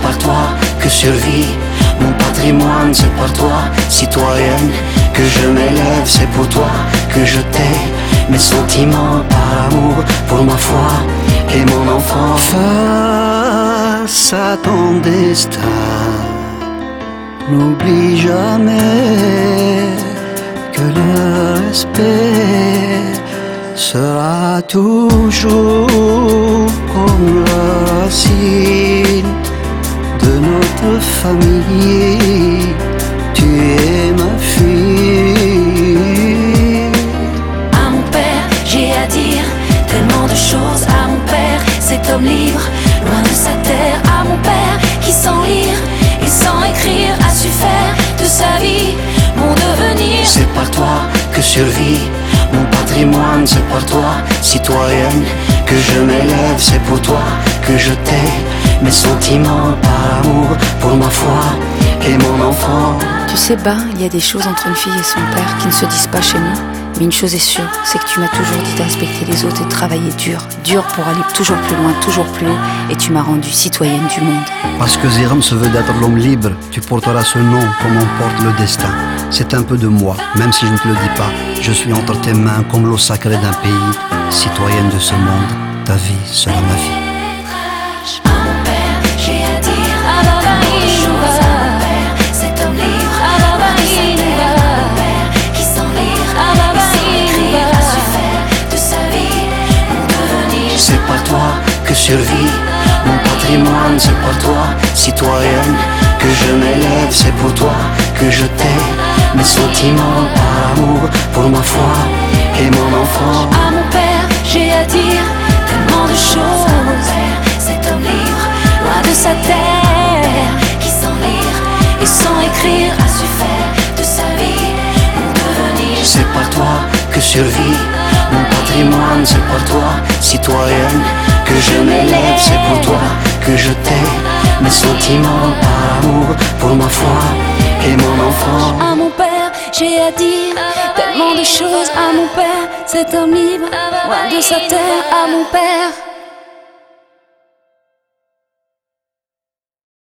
par toi que survit mon patrimoine, c'est par toi, citoyenne, que je m'élève, c'est pour toi que je tais mes sentiments par amour pour ma foi et mon enfant. Face à ton destin, n'oublie jamais que le respect sera toujours comme la racine de notre famille. Tu es ma fille. À mon père, j'ai à dire tellement de choses. À mon père, cet homme libre, loin de sa terre. À mon père, qui sans lire et sans écrire a su faire de sa vie mon devenir. C'est par toi que survit mon patrimoine, c'est par toi, citoyenne, que je m'élève, c'est pour toi que je tais mes sentiments par amour pour ma foi et mon enfant. Tu sais, il y a des choses entre une fille et son père qui ne se disent pas chez nous. Mais une chose est sûre, c'est que tu m'as toujours dit de respecter les autres et de travailler dur pour aller toujours plus loin, toujours plus haut. Et tu m'as rendue citoyenne du monde. Parce que Ziram se veut d'être l'homme libre, tu porteras ce nom comme on porte le destin. C'est un peu de moi, même si je ne te le dis pas. Je suis entre tes mains comme l'eau sacrée d'un pays. Citoyenne de ce monde, ta vie sera ma vie. À mon père, j'ai à dire tellement de choses. À mon père, cet homme libre, loin de sa terre. À mon père, qui sans lire et sans écrire a su faire de sa vie mon devenir. C'est par toi que survit mon patrimoine, c'est par toi, citoyenne, que je m'élève, c'est pour toi que je tais mes sentiments par amour pour ma foi et mon enfant. À mon père, j'ai à dire tellement de choses. À mon père, cet homme libre, loin de sa terre, qui sans lire et sans écrire a su faire de sa vie mon devenir. C'est par toi que survit mon patrimoine, c'est par toi, citoyenne, que je m'élève, c'est pour toi que je tais mes sentiments par amour pour ma foi et mon enfant. À mon père, j'ai à dire tellement de choses. À mon père, cet homme libre, loin de sa terre. À mon père.